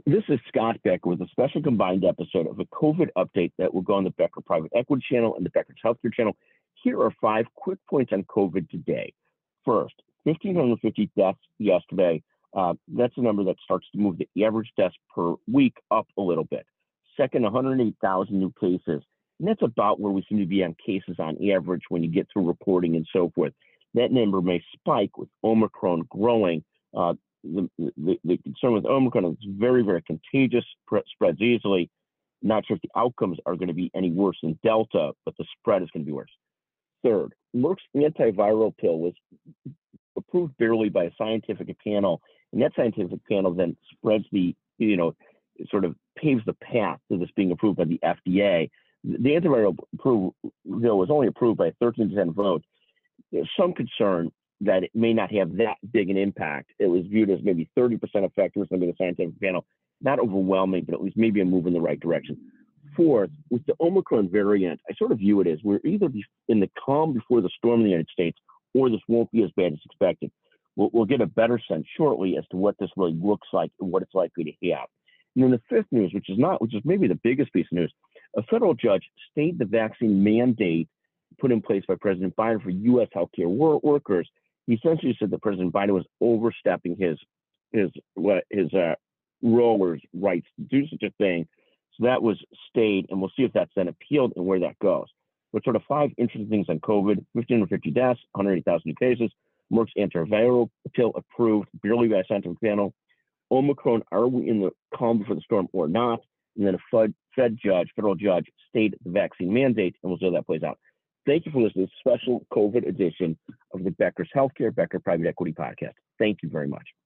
This is Scott Becker with a special combined episode of a COVID update that will go on the Becker Private Equity channel and the Becker's Healthcare channel. Here are 5 quick points on COVID today. First, 1,550 deaths yesterday. That's a number that starts to move the average deaths per week up a little bit. Second, 108,000 new cases. And that's about where we seem to be on cases on average when you get through reporting and so forth. That number may spike with Omicron growing. The concern with Omicron is it's very, very contagious, spreads easily. Not sure if the outcomes are going to be any worse than Delta, but the spread is going to be worse. Third, Merck's antiviral pill was approved barely by a scientific panel, and that scientific panel then spreads sort of paves the path to this being approved by the FDA. The antiviral pill was only approved by a 13% vote. There's some concern that it may not have that big an impact. It was viewed as maybe 30% effective or something in the scientific panel. Not overwhelming, but at least maybe a move in the right direction. Fourth, with the Omicron variant, I sort of view it as we're either in the calm before the storm in the United States, or this won't be as bad as expected. We'll get a better sense shortly as to what this really looks like and what it's likely to have. And then the fifth news, which is maybe the biggest piece of news, a federal judge stayed the vaccine mandate put in place by President Biden for U.S. healthcare workers. He essentially said that President Biden was overstepping his role or his rights to do such a thing. So that was stayed, and we'll see if that's then appealed and where that goes. But sort of 5 interesting things on COVID: 1,550 deaths, 180,000 new cases. Merck's antiviral pill approved barely by a scientific panel. Omicron, are we in the calm before the storm or not? And then a federal judge stayed the vaccine mandate, and we'll see how that plays out. Thank you for listening to this special COVID edition of the Becker's Healthcare Becker Private Equity Podcast. Thank you very much.